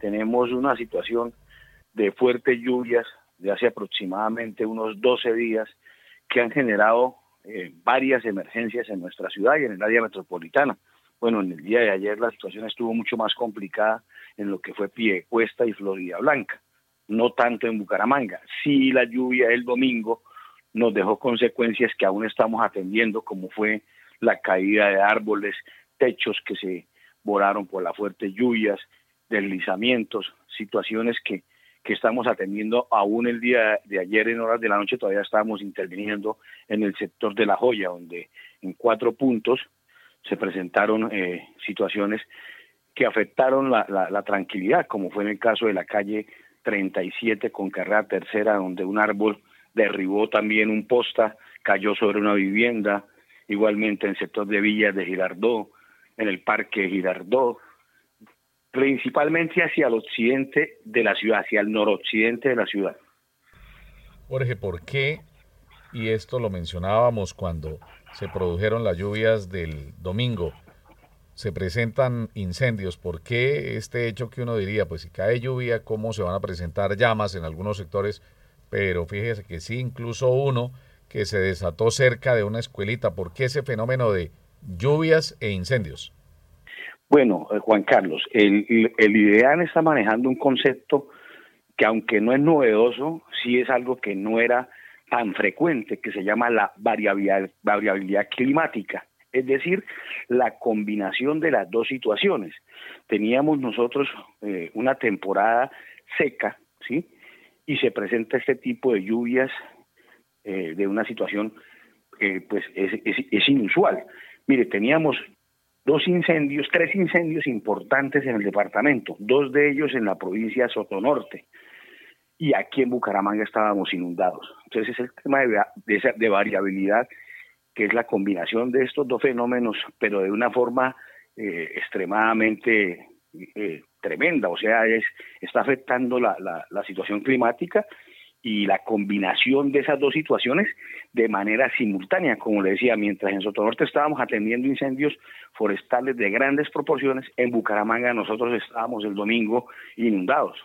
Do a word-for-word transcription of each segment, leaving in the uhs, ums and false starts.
tenemos una situación de fuertes lluvias de hace aproximadamente unos doce días que han generado eh, varias emergencias en nuestra ciudad y en el área metropolitana. Bueno, en el día de ayer la situación estuvo mucho más complicada en lo que fue Piedecuesta y Florida Blanca, no tanto en Bucaramanga. Sí, la lluvia del domingo nos dejó consecuencias que aún estamos atendiendo, como fue la caída de árboles, techos que se volaron por las fuertes lluvias, deslizamientos, situaciones que, que estamos atendiendo aún el día de ayer en horas de la noche. Todavía estábamos interviniendo en el sector de La Joya, donde en cuatro puntos se presentaron eh, situaciones que afectaron la, la, la tranquilidad, como fue en el caso de la calle treinta y siete con carrera tercera, donde un árbol derribó también un posta, cayó sobre una vivienda, igualmente en el sector de Villas de Girardot, en el Parque Girardot, principalmente hacia el occidente de la ciudad, hacia el noroccidente de la ciudad. Jorge, ¿por qué? Y esto lo mencionábamos cuando se produjeron las lluvias del domingo, se presentan incendios. ¿Por qué este hecho que uno diría, pues si cae lluvia, cómo se van a presentar llamas en algunos sectores? Pero fíjese que sí, incluso uno que se desató cerca de una escuelita. ¿Por qué ese fenómeno de lluvias e incendios? Bueno, eh, Juan Carlos, el, el, el IDEAN está manejando un concepto que, aunque no es novedoso, sí es algo que no era tan frecuente, que se llama la variabilidad, variabilidad climática, es decir, la combinación de las dos situaciones. Teníamos nosotros eh, una temporada seca, ¿sí? Y se presenta este tipo de lluvias eh, de una situación que pues es, es, es inusual. Mire, teníamos dos incendios, tres incendios importantes en el departamento, dos de ellos en la provincia de Sotonorte, y aquí en Bucaramanga estábamos inundados. Entonces es el tema de, de, esa, de variabilidad, que es la combinación de estos dos fenómenos, pero de una forma eh, extremadamente eh, tremenda. O sea, es está afectando la, la, la situación climática y la combinación de esas dos situaciones de manera simultánea. Como le decía, mientras en Sotonorte estábamos atendiendo incendios forestales de grandes proporciones, en Bucaramanga nosotros estábamos el domingo inundados.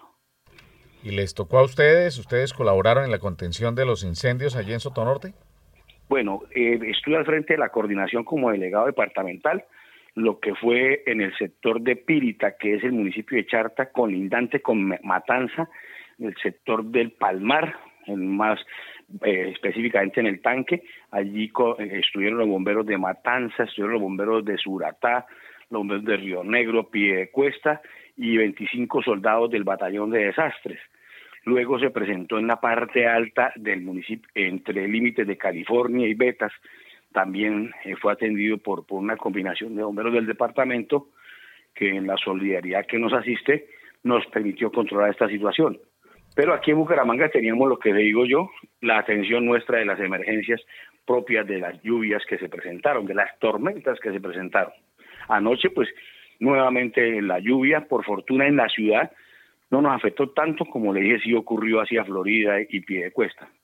¿Y les tocó a ustedes? ¿Ustedes colaboraron en la contención de los incendios allí en Sotonorte? Bueno, eh, estuve al frente de la coordinación como delegado departamental, lo que fue en el sector de Pírita, que es el municipio de Charta, colindante con Matanza, el sector del Palmar, en más eh, específicamente en el Tanque. Allí co- eh, estuvieron los bomberos de Matanza, estuvieron los bomberos de Suratá, los bomberos de Río Negro, Piedecuesta y veinticinco soldados del batallón de desastres. Luego se presentó en la parte alta del municipio, entre límites de California y Betas. También eh, fue atendido por, por una combinación de bomberos del departamento, que en la solidaridad que nos asiste nos permitió controlar esta situación. Pero aquí en Bucaramanga teníamos, lo que le digo yo, la atención nuestra de las emergencias propias de las lluvias que se presentaron, de las tormentas que se presentaron. Anoche, pues, nuevamente la lluvia, por fortuna en la ciudad, no nos afectó tanto, como le dije, sí ocurrió hacia Florida y Piedecuesta.